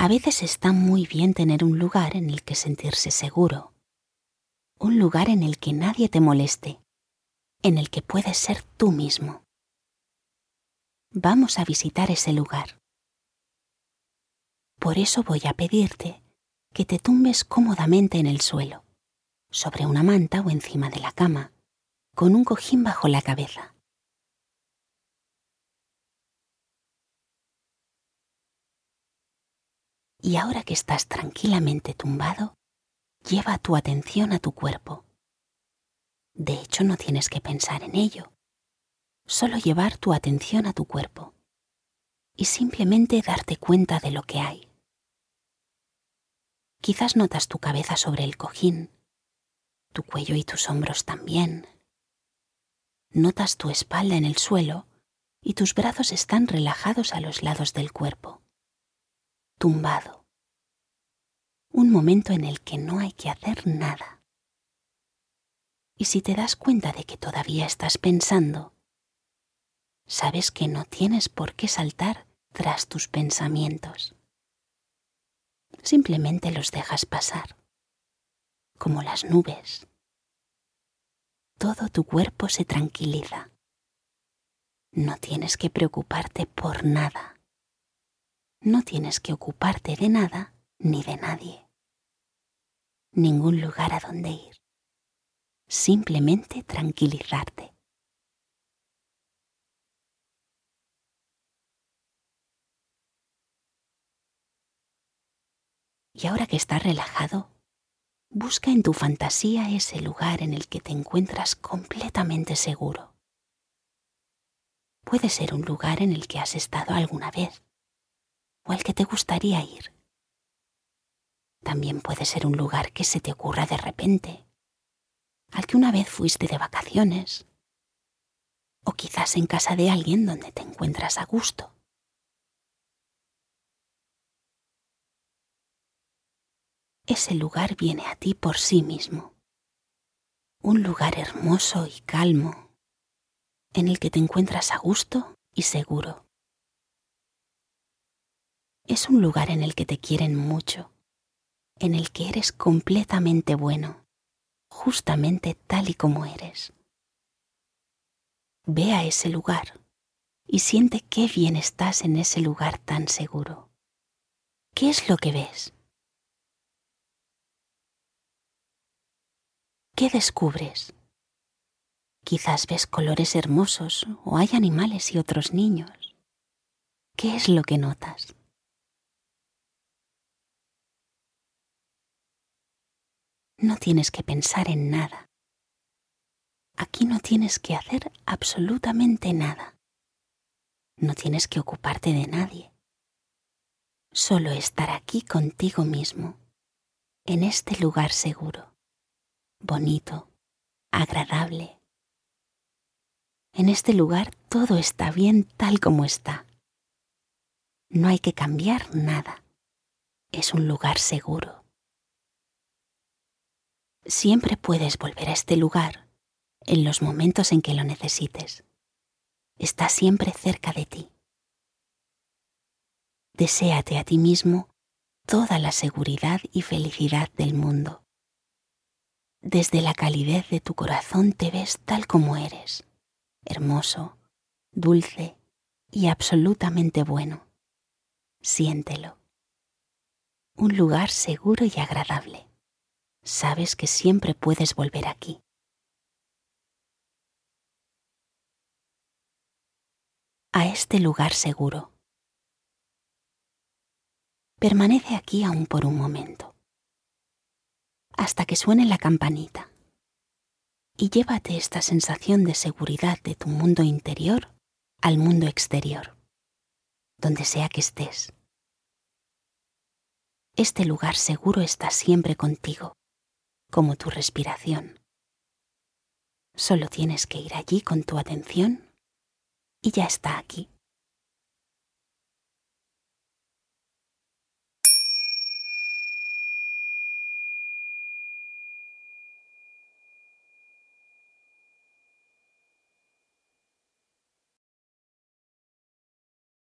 A veces está muy bien tener un lugar en el que sentirse seguro, un lugar en el que nadie te moleste, en el que puedes ser tú mismo. Vamos a visitar ese lugar. Por eso voy a pedirte que te tumbes cómodamente en el suelo, sobre una manta o encima de la cama, con un cojín bajo la cabeza. Y ahora que estás tranquilamente tumbado, lleva tu atención a tu cuerpo. De hecho, no tienes que pensar en ello, solo llevar tu atención a tu cuerpo y simplemente darte cuenta de lo que hay. Quizás notas tu cabeza sobre el cojín, tu cuello y tus hombros también. Notas tu espalda en el suelo y tus brazos están relajados a los lados del cuerpo. Tumbado. Un momento en el que no hay que hacer nada. Y si te das cuenta de que todavía estás pensando, sabes que no tienes por qué saltar tras tus pensamientos. Simplemente los dejas pasar, como las nubes. Todo tu cuerpo se tranquiliza. No tienes que preocuparte por nada. No tienes que ocuparte de nada ni de nadie. Ningún lugar a donde ir. Simplemente tranquilizarte. Y ahora que estás relajado, busca en tu fantasía ese lugar en el que te encuentras completamente seguro. Puede ser un lugar en el que has estado alguna vez o al que te gustaría ir. También puede ser un lugar que se te ocurra de repente, al que una vez fuiste de vacaciones, o quizás en casa de alguien donde te encuentras a gusto. Ese lugar viene a ti por sí mismo. Un lugar hermoso y calmo, en el que te encuentras a gusto y seguro. Es un lugar en el que te quieren mucho, en el que eres completamente bueno, justamente tal y como eres. Ve a ese lugar y siente qué bien estás en ese lugar tan seguro. ¿Qué es lo que ves? ¿Qué descubres? Quizás ves colores hermosos o hay animales y otros niños. ¿Qué es lo que notas? No tienes que pensar en nada. Aquí no tienes que hacer absolutamente nada. No tienes que ocuparte de nadie. Solo estar aquí contigo mismo, en este lugar seguro, bonito, agradable. En este lugar todo está bien tal como está. No hay que cambiar nada. Es un lugar seguro. Siempre puedes volver a este lugar en los momentos en que lo necesites. Está siempre cerca de ti. Deséate a ti mismo toda la seguridad y felicidad del mundo. Desde la calidez de tu corazón te ves tal como eres, hermoso, dulce y absolutamente bueno. Siéntelo. Un lugar seguro y agradable. Sabes que siempre puedes volver aquí. A este lugar seguro. Permanece aquí aún por un momento, hasta que suene la campanita, y llévate esta sensación de seguridad de tu mundo interior al mundo exterior, donde sea que estés. Este lugar seguro está siempre contigo, como tu respiración. Solo tienes que ir allí con tu atención y ya está aquí.